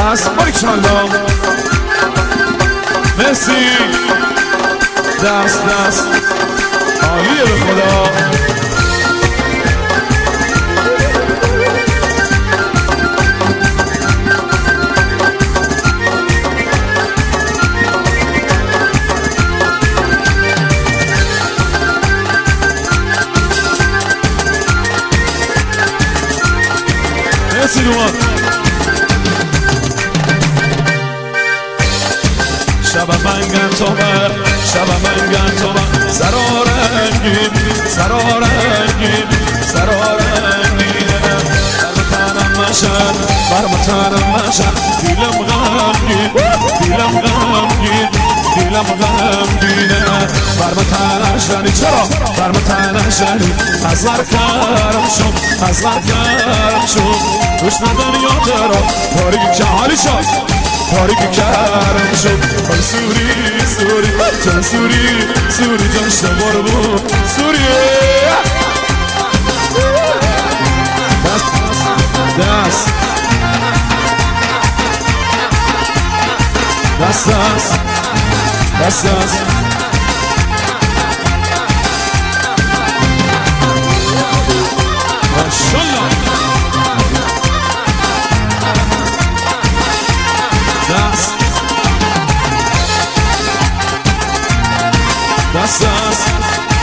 دست باریکالله مرسی دست عالیه به خدا مرسی دومان شب منگن تومه شب منگن تومه سرارنگین سرارنگین سرارنگین برمتنم مشن برمتنم مشن دیلم غمگین دیلم غمگین دیلم غمگینه برمتنشنی چرا برمتنشنی هزار کرم شم هزار کرم شم روش ندن یا ترا تاریکی که حالی شد تاریکی کرم شد من سوری سوری جان سوری سوری جان شبار بود سوری دست دست دست دست دست ماشالله دست دست دست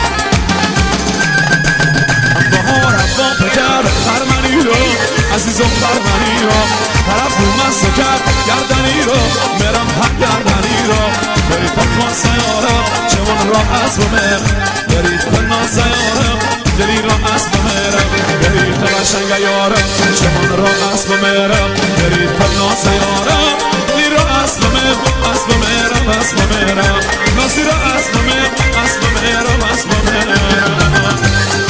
بهارم با پکر خرمنی رو عزیزم خرمنی رو طرف رو مست کرد گردنی رو میرم هم گردنی رو برید پا سیارم چمون را از بمر برید پا سیارم دلی را از بمرم برید پا شنگ یارم چمون را از بمرم برید پا سیارم دلی را از بمرم از بمرم از بمرم ناسی را از بمرم از بمرم از بمرم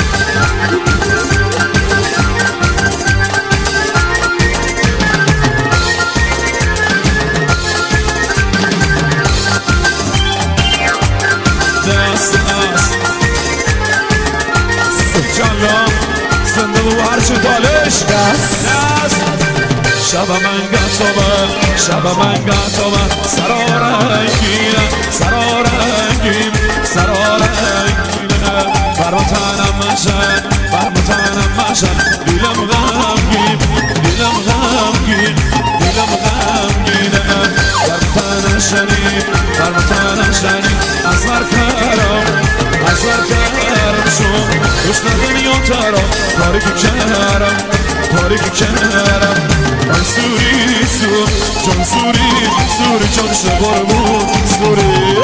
زنده و هرچی دالش شب من گتومه شب من گتومه سرارنگینه سرارنگین سرارنگینه برمتنم مشن برمتنم مشن دیلم غمگین دیلم غمگین دیلم غمگینه برمتنشنی برمتنشنی ازور کرم ازور کرم شم روش ندن یا ترا تاریکی کرم تاریکی کرم من سوری سور جان سوری سوری جان شبار بود سوری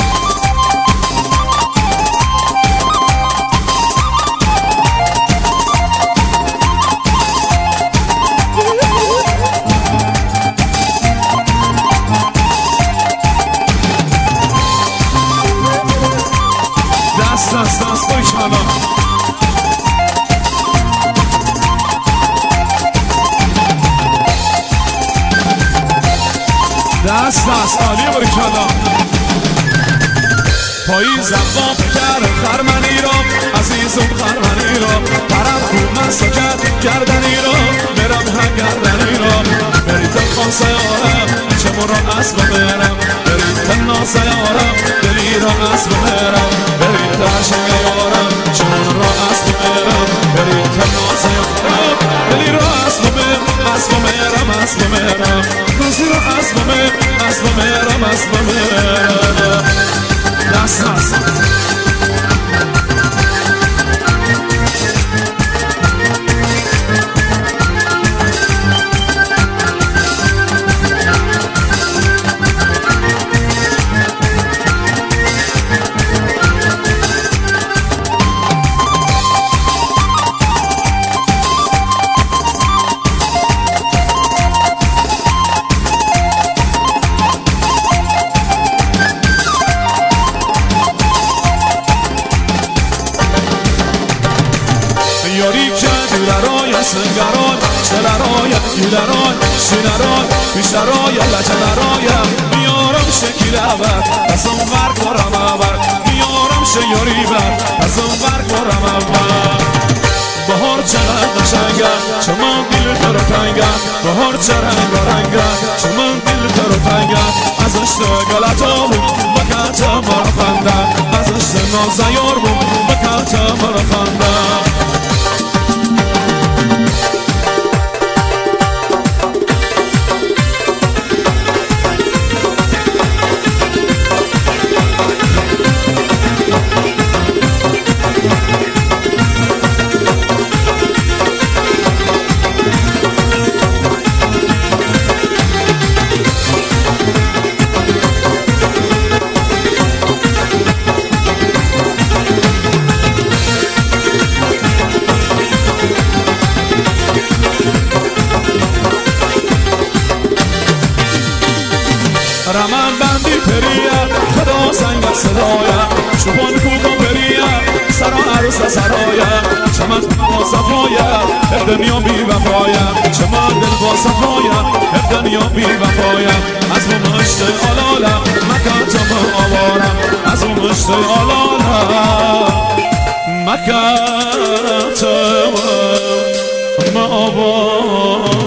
دست دست دست بایشانا دست دست عالی بریکالا پاییزم با پکر خرمنی را عزیزم خرمنی را طرف رو من سکت گردنی را میرم هم گردنی را برید خان سیارم چمون را از بمرم برید تنا سیارم دلی را از بمرم برید تشنگ یارم چمون را از بمرم برید تنا سیارم دلی را از بمرم از بمرم از بمرم نزی را از بمرم از بمرم از بمرم دست دست یاری که دیلرای سنگران چلرای گیلران شینران بیشترای لجنرای میارم شکیل اول از اون ورگ برم اول میارم شیاری بر از اون ورگ برم اول بهار چقدر قشنگه چما دیل تو رو رنگه بهار چه رنگ رنگه چمن دل در تنگه ازش گلتا بود بکت مرا خنده ازش نازیار بود بکت مرا خنده رمن بندی پریه خدا زنگ صدایه شبان کوکا پریه سرا عروس سرایه چمن با صفایه دنیا بی وفایه چمن دل با صفایه دنیا بی وفایه از اون مشت آلاله مکتم آوارم از اون مشت آلاله مکتم آوارم